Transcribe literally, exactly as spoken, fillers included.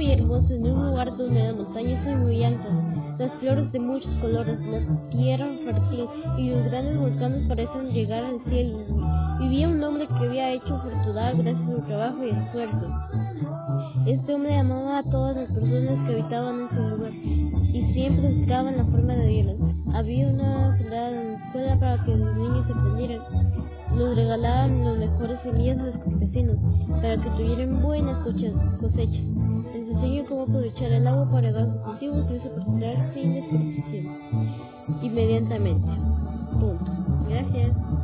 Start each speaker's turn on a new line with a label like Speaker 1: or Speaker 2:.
Speaker 1: muy hermoso en un lugar donde las montañas son muy altas, las flores de muchos colores, la tierra fértil y los grandes volcanes parecen llegar al cielo. Vivía un hombre que había hecho fortuna gracias a su trabajo y esfuerzo. Este hombre amaba a todas las personas que habitaban en su lugar y siempre buscaban la forma de ayudarlas. Había una soldada en la escuela para que los niños aprendieran. Los regalaban las mejores semillas a los campesinos para que tuvieran buenas cosechas. Les enseñó cómo aprovechar el agua para regar sus cultivos y uso particular sin desperdicio. Inmediatamente. Punto. Gracias.